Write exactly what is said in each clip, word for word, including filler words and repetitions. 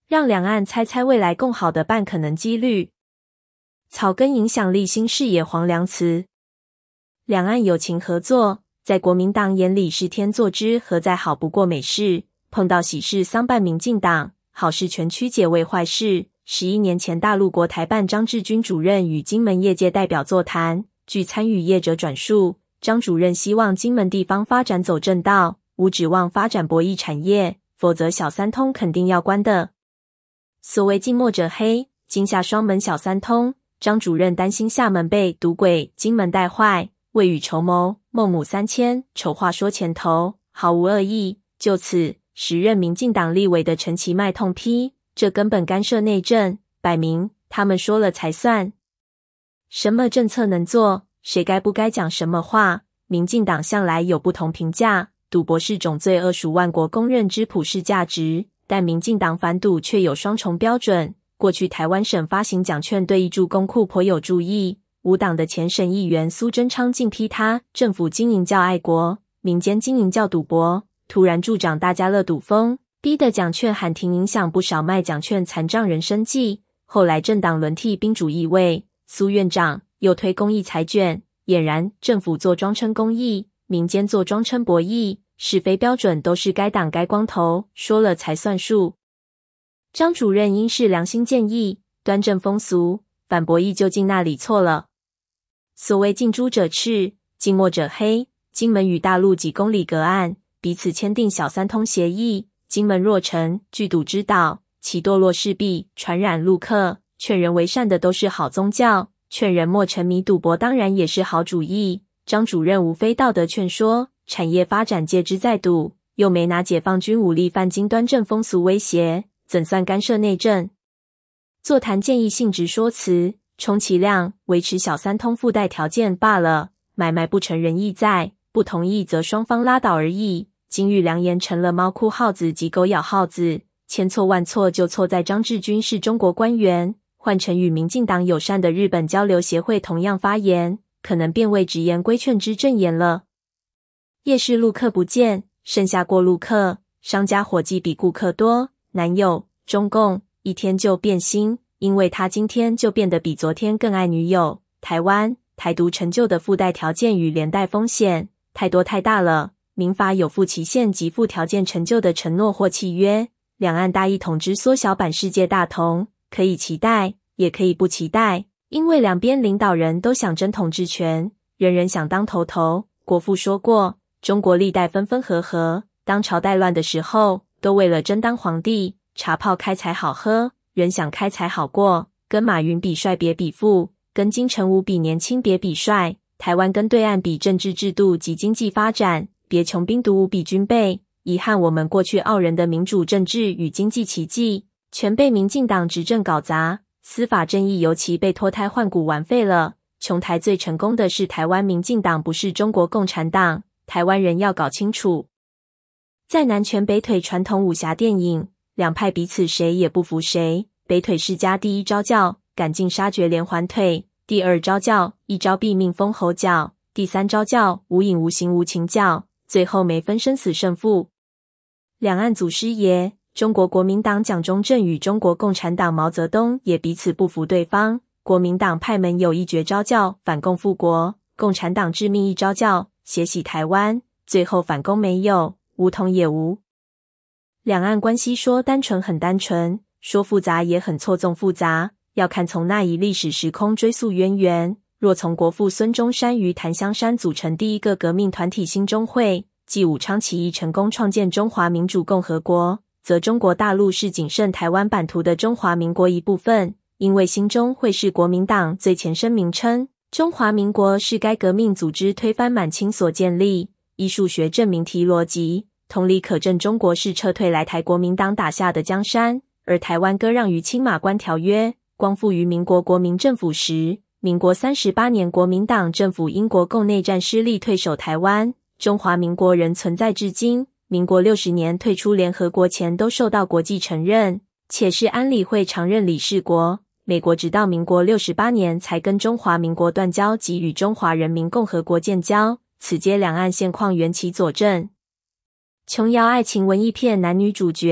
让两岸猜猜未来共好的办可能几率。草根影响力新视野黄良慈。两岸友情合作，在国民党眼里是天作之合，再好不过美事，碰到喜事丧办民进党，好事全曲解为坏事。十一年前，大陆国台办张志军主任与金门业界代表座谈，据参与业者转述，张主任希望金门地方发展走正道，无指望发展博弈产业，否则小三通肯定要关的。所谓近墨者黑，金厦双门小三通，张主任担心厦门被赌鬼，金门带坏，未雨绸缪，孟母三迁，丑话说前头，毫无恶意。就此，时任民进党立委的陈其迈痛批，这根本干涉内政，摆明他们说了才算。什么政策能做，谁该不该讲什么话，民进党向来有不同评价。赌博是种罪恶，属万国公认之普世价值，但民进党反赌却有双重标准。过去台湾省发行奖券对挹注公库颇有注意，无党的前省议员苏贞昌竟批他政府经营较爱国，民间经营较赌博，突然助长大家乐赌风，逼得奖券喊停，影响不少卖奖券残障人生计。后来政党轮替，宾主易位，苏院长又推公益彩券，俨然政府做庄称公益，民间做庄称博弈，是非标准都是该党该光头说了才算数。张主任应是良心建议，端正风俗，反博弈究竟那里错了？所谓近朱者赤，近墨者黑，金门与大陆几公里隔岸，彼此签订小三通协议，金门若成聚赌之岛，其堕落势必传染陆客。劝人为善的都是好宗教，劝人莫沉迷赌博当然也是好主意。张主任无非道德劝说，产业发展戒之在赌，又没拿解放军武力犯经端正风俗威胁，怎算干涉内政？座谈建议性质说辞，充其量维持小三通附带条件罢了，买卖不成仁义在，不同意则双方拉倒而已。金玉良言成了猫哭耗子及狗咬耗子，千错万错就错在张志军是中国官员，换成与民进党友善的日本交流协会同样发言，可能便为直言规劝之正言了。夜市陆客不见，剩下过路客，商家伙计比顾客多，难有中共一天就变心，因为他今天就变得比昨天更爱女友。台湾台独成就的附带条件与连带风险太多太大了，民法有附期限及附条件成就的承诺或契约，两岸大一统之缩小版世界大同，可以期待也可以不期待，因为两边领导人都想争统治权，人人想当头头。国父说过，中国历代分分合合，当朝代乱的时候，都为了争当皇帝，茶泡开才好喝，人想开才好过，跟马云比帅别比富，跟金城武比年轻别比帅，台湾跟对岸比政治制度及经济发展，别穷兵黩武比军备。遗憾我们过去傲人的民主政治与经济奇迹，全被民进党执政搞砸，司法正义尤其被脱胎换骨玩废了。穷台最成功的是台湾民进党，不是中国共产党，台湾人要搞清楚。在南拳北腿传统武侠电影，两派彼此谁也不服谁，北腿世家第一招叫赶尽杀绝连环腿，第二招叫一招毙命封喉脚，第三招叫无影无形无情叫，最后没分生死胜负。两岸祖师爷，中国国民党蒋中正与中国共产党毛泽东也彼此不服对方，国民党派门有一绝招叫反共复国，共产党致命一招叫血洗台湾，最后反攻没有，武统也无。两岸关系说单纯很单纯，说复杂也很错综复杂，要看从那一历史时空追溯渊源。若从国父孙中山于檀香山组成第一个革命团体兴中会，继武昌起义成功创建中华民主共和国，则中国大陆是仅剩台湾版图的中华民国一部分，因为兴中会是国民党最前身名称，中华民国是该革命组织推翻满清所建立。依数学证明题逻辑，同理可证中国是撤退来台国民党打下的江山，而台湾割让于青马关条约，光复于民国国民政府时，民国三十八年国民党政府因国共内战失利退守台湾，中华民国仍存在至今，民国六十年退出联合国前都受到国际承认，且是安理会常任理事国。美国直到民国六十八年才跟中华民国断交及与中华人民共和国建交，此皆两岸现况缘起佐证。琼瑶爱情文艺片男女主角，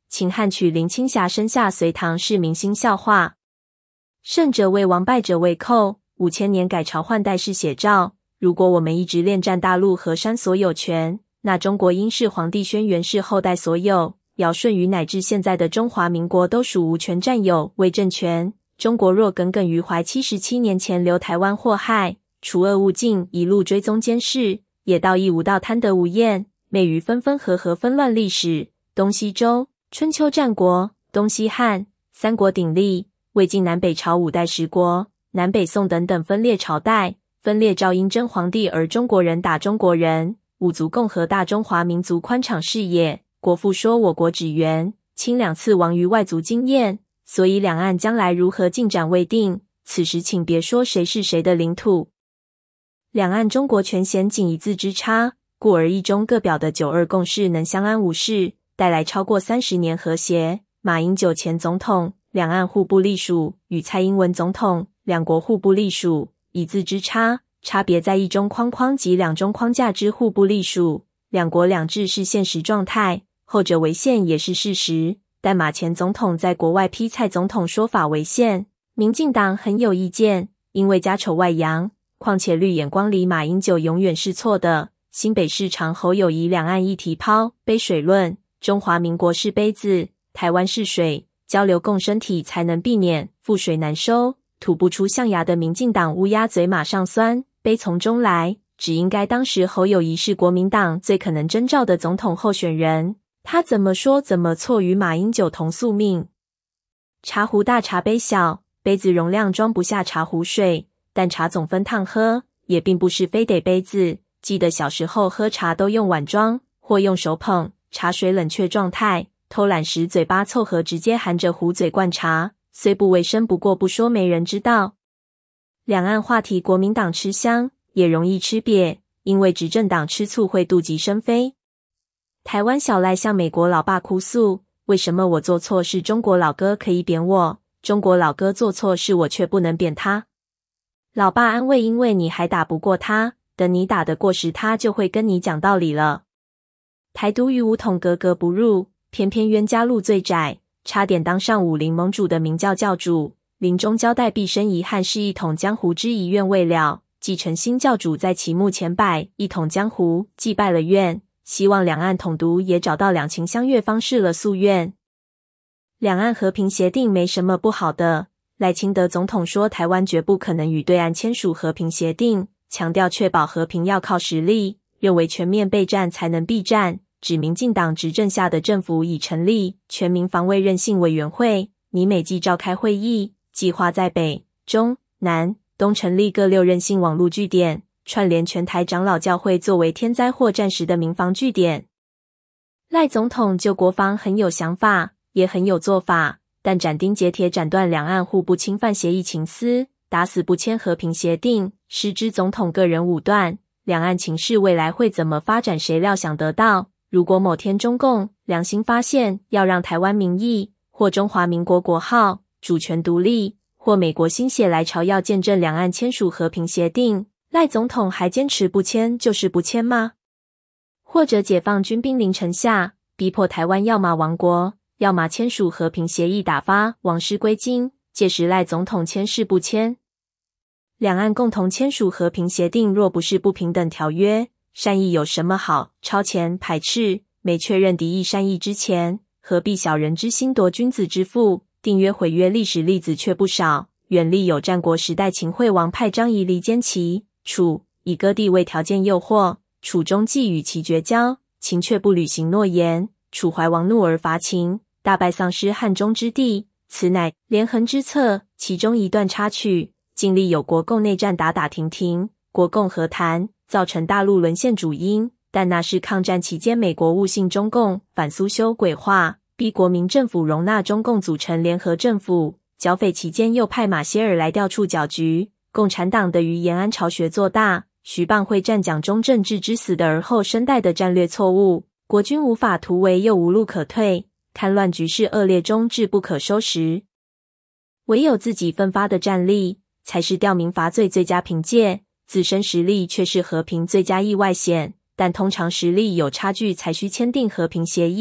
秦汉取林青霞生下隋唐是明星笑话。胜者为王，败者为寇。五千年改朝换代是写照。如果我们一直恋战大陆河山所有权，那中国应是皇帝轩辕氏后代所有，尧舜禹乃至现在的中华民国都属无权占有为政权。中国若耿耿于怀七十七年前留台湾祸害，除恶务尽，一路追踪监视，也道义无道，贪得无厌，昧于分分合合，纷乱历史。东西周、春秋战国、东西汉、三国鼎立，魏晋南北朝五代十国、南北宋等等分裂朝代，分裂赵殷争皇帝而中国人打中国人。五族共和大中华民族宽敞视野。国父说我国只缘清两次亡于外族经验，所以两岸将来如何进展未定。此时请别说谁是谁的领土。两岸中国权咸仅一字之差，故而一中各表的九二共识能相安无事，带来超过三十年和谐。马英九前总统两岸互不隶属，与蔡英文总统两国互不隶属，一字之差，差别在一中框框及两中框架之互不隶属。两国两制是现实状态，后者违宪也是事实，但马前总统在国外批蔡总统说法违宪，民进党很有意见，因为家丑外扬。况且绿眼光里马英九永远是错的。新北市长侯友宜两岸议题抛杯水论，中华民国是杯子，台湾是水，交流共生体才能避免覆水难收。吐不出象牙的民进党乌鸦嘴马上酸，杯从中来。只应该当时侯友宜是国民党最可能征召的总统候选人，他怎么说怎么错，与马英九同宿命。茶壶大茶杯小，杯子容量装不下茶壶水，但茶总分烫喝，也并不是非得杯子。记得小时候喝茶都用碗装，或用手捧，茶水冷却状态，偷懒时嘴巴凑合直接含着壶嘴灌茶，虽不卫生，不过不说没人知道。两岸话题国民党吃香，也容易吃瘪，因为执政党吃醋会妒忌生非。台湾小赖向美国老爸哭诉，为什么我做错事中国老哥可以扁我，中国老哥做错事我却不能扁他？老爸安慰，因为你还打不过他，等你打得过时，他就会跟你讲道理了。台独与武统格格不入，偏偏冤家路最窄，差点当上武林盟主的明教教主，临终交代毕生遗憾是一统江湖之遗愿未了，继承新教主在其墓前摆一统江湖，祭拜了愿，希望两岸统独也找到两情相悦方式了夙愿。两岸和平协定没什么不好的，赖清德总统说台湾绝不可能与对岸签署和平协定，强调确保和平要靠实力，认为全面备战才能避战，指民进党执政下的政府已成立全民防卫韧性委员会，拟每季召开会议，计划在北、中、南、东成立各六韧性网络据点，串联全台长老教会作为天灾或战时的民防据点。赖总统就国防很有想法，也很有做法，但斩钉截铁斩断两岸互不侵犯协议情丝，打死不签和平协定，失之总统个人武断。两岸情势未来会怎么发展，谁料想得到？如果某天中共良心发现，要让台湾民意或中华民国国号主权独立，或美国心血来潮要见证两岸签署和平协定，赖总统还坚持不签就是不签吗？或者解放军兵临城下，逼迫台湾要么亡国，要么签署和平协议，打发王师归京，届时赖总统签是不签？两岸共同签署和平协定，若不是不平等条约，善意有什么好超前排斥？没确认敌意善意之前，何必小人之心夺君子之腹？订约毁约历史例子却不少，远历有战国时代秦惠王派张仪离间齐、楚，以割地为条件诱惑，楚终计与其绝交，秦却不履行诺言，楚怀王怒而伐秦，大败丧失汉中之地，此乃连横之策。其中一段插曲，尽力有国共内战打打停停，国共和谈，造成大陆沦陷主因，但那是抗战期间美国误信中共，反苏修鬼话，逼国民政府容纳中共组成联合政府，剿匪期间又派马歇尔来调处剿局，共产党的于延安巢穴做大，徐蚌会战蒋中正置之死的而后生代的战略错误，国军无法突围又无路可退，戡乱局势恶劣中志不可收拾。唯有自己奋发的战力，才是吊民伐罪最佳凭借，自身实力却是和平最佳意外险，但通常实力有差距才需签订和平协议，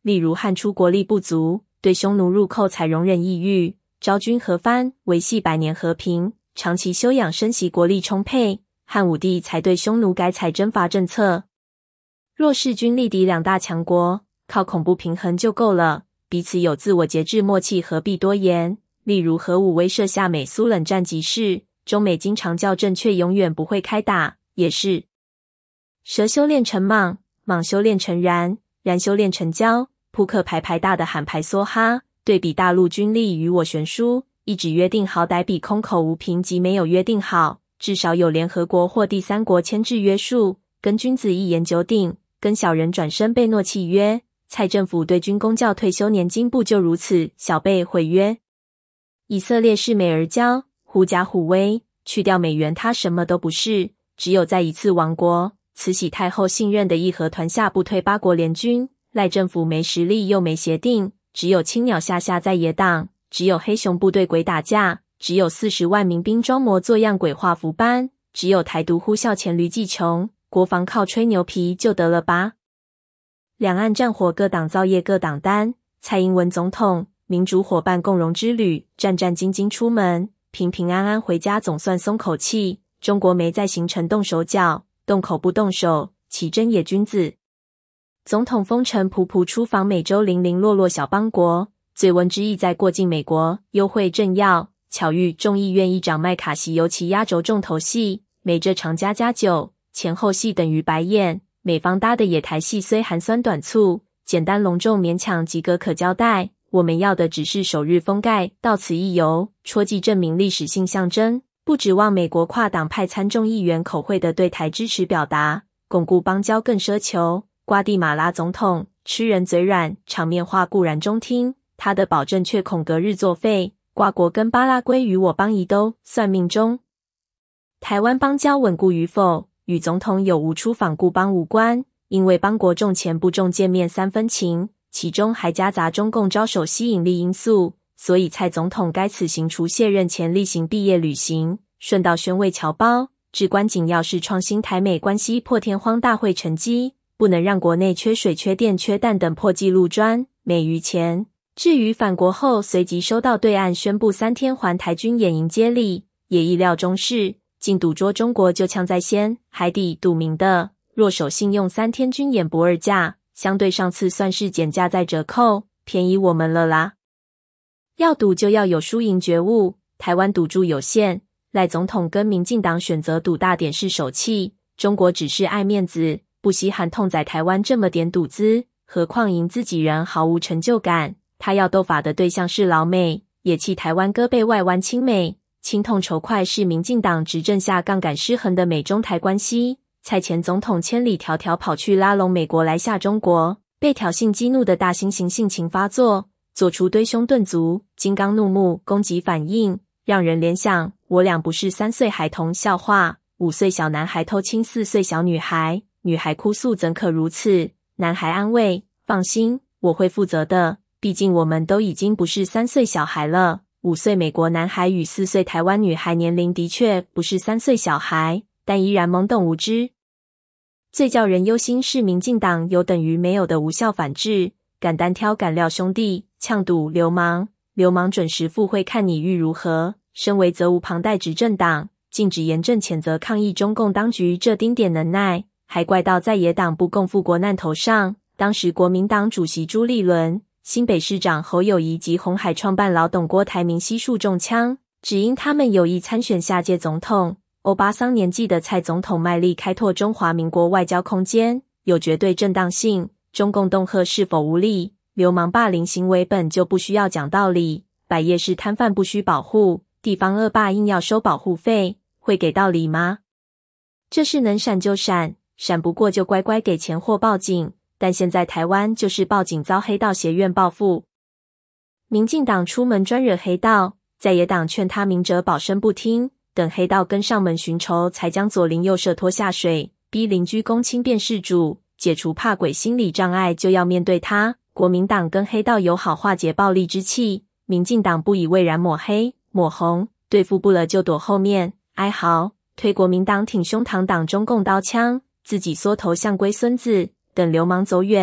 例如汉初国力不足，对匈奴入寇采容忍抑郁，昭君和藩，维系百年和平，长期休养生息，国力充沛，汉武帝才对匈奴改采征伐政策。若势均力敌两大强国，靠恐怖平衡就够了，彼此有自我节制默契，何必多言？例如核武威慑下美苏冷战即是，中美经常校正却永远不会开打，也是。蛇修炼成蟒，蟒修炼成蚺，蚺修炼成蛟，扑克牌牌大的喊牌梭哈，对比大陆军力与我悬殊，一纸约定好歹比空口无凭及没有约定好，至少有联合国或第三国牵制约束，跟君子一言九鼎，跟小人转身被诺契约。蔡政府对军公教退休年金不就如此，小被毁约。以色列是美而骄，狐假虎威，去掉美元他什么都不是，只有在一次亡国，慈禧太后信任的义和团下不退八国联军，赖政府没实力又没协定，只有青鸟下下在野党，只有黑熊部队鬼打架，只有四十万民兵装模作样鬼画符班，只有台独呼啸黔驴技穷，国防靠吹牛皮就得了吧。两岸战火各党造业各党担，蔡英文总统民主伙伴共荣之旅，战战兢兢出门，平平安安回家总算松口气，中国没在行程动手脚，动口不动手，其真野君子。总统风尘仆仆出访美洲零零落落小邦国，醉翁之意在过境美国，幽会政要，巧遇众议院议长麦卡锡尤其压轴重头戏，美这场加加酒，前后戏等于白演，美方搭的野台戏虽寒酸短促，简单隆重勉强及格可交代，我们要的只是首日封盖，到此一游，戳记证明历史性象征，不指望美国跨党派参众议员口惠的对台支持表达，巩固邦交更奢求。瓜地马拉总统吃人嘴软，场面话固然中听，他的保证却恐隔日作废，瓜国跟巴拉圭与我邦谊都算命中。台湾邦交稳固与否，与总统有无出访故邦无关，因为邦国重钱不重见面三分情，其中还夹杂中共招手吸引力因素，所以蔡总统该此行除卸任前例行毕业旅行，顺道宣慰侨胞，至关紧要是创新台美关系破天荒大会成绩，不能让国内缺水缺电缺蛋等破纪录专美于前。至于返国后随即收到对岸宣布三天还台军演迎接力，也意料中事，竟赌捉中国就枪在先，海底赌明的，若守信用三天军演不二价，相对上次算是减价再折扣，便宜我们了啦。要赌就要有输赢觉悟，台湾赌注有限，赖总统跟民进党选择赌大点是手气，中国只是爱面子，不稀罕痛宰台湾这么点赌资，何况赢自己人毫无成就感，他要斗法的对象是老美，也气台湾胳背外弯亲美，亲痛仇快是民进党执政下杠杆失衡的美中台关系。蔡前总统千里迢迢跑去拉拢美国来下中国，被挑衅激怒的大猩猩性情发作，做出堆胸顿足、金刚怒目攻击反应，让人联想我俩不是三岁孩童笑话，五岁小男孩偷亲四岁小女孩，女孩哭诉怎可如此，男孩安慰放心，我会负责的，毕竟我们都已经不是三岁小孩了。五岁美国男孩与四岁台湾女孩年龄的确不是三岁小孩，但依然懵懂无知。最叫人忧心是民进党有等于没有的无效反制，敢单挑敢料兄弟，呛赌流氓，流氓准时赴会看你欲如何。身为责无旁贷执政党，禁止严正谴责抗议中共当局这丁点能耐，还怪到在野党不共赴国难头上。当时国民党主席朱立伦、新北市长侯友宜及鸿海创办老董郭台铭悉数中枪，只因他们有意参选下届总统。欧巴桑年纪的蔡总统卖力开拓中华民国外交空间，有绝对正当性，中共恫吓是否无力？流氓霸凌行为本就不需要讲道理，百业是摊贩不需保护，地方恶霸硬要收保护费，会给道理吗？这事能闪就闪，闪不过就乖乖给钱或报警，但现在台湾就是报警遭黑道协院报复。民进党出门专惹黑道，在野党劝他明哲保身不听，等黑道跟上门寻仇，才将左邻右舍拖下水，逼邻居公亲辨事主，解除怕鬼心理障碍，就要面对他。国民党跟黑道友好化解暴力之气，民进党不以为然，抹黑抹红，对付不了就躲后面哀嚎，推国民党挺胸膛挡中共刀枪，自己缩头像龟孙子，等流氓走远，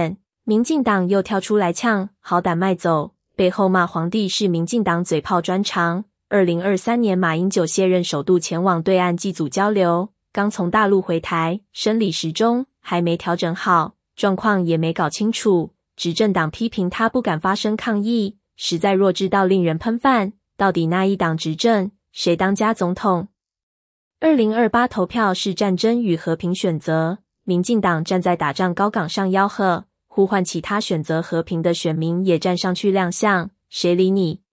民进党又跳出来呛，好胆卖走，背后骂皇帝是民进党嘴炮专长。二零二三年马英九卸任首度前往对岸祭祖交流，刚从大陆回台，生理时钟还没调整好，状况也没搞清楚，执政党批评他不敢发声抗议，实在弱智到令人喷饭。到底那一党执政，谁当家总统？二零二八投票是战争与和平选择，民进党站在打仗高岗上吆喝，呼唤其他选择和平的选民也站上去亮相，谁理你？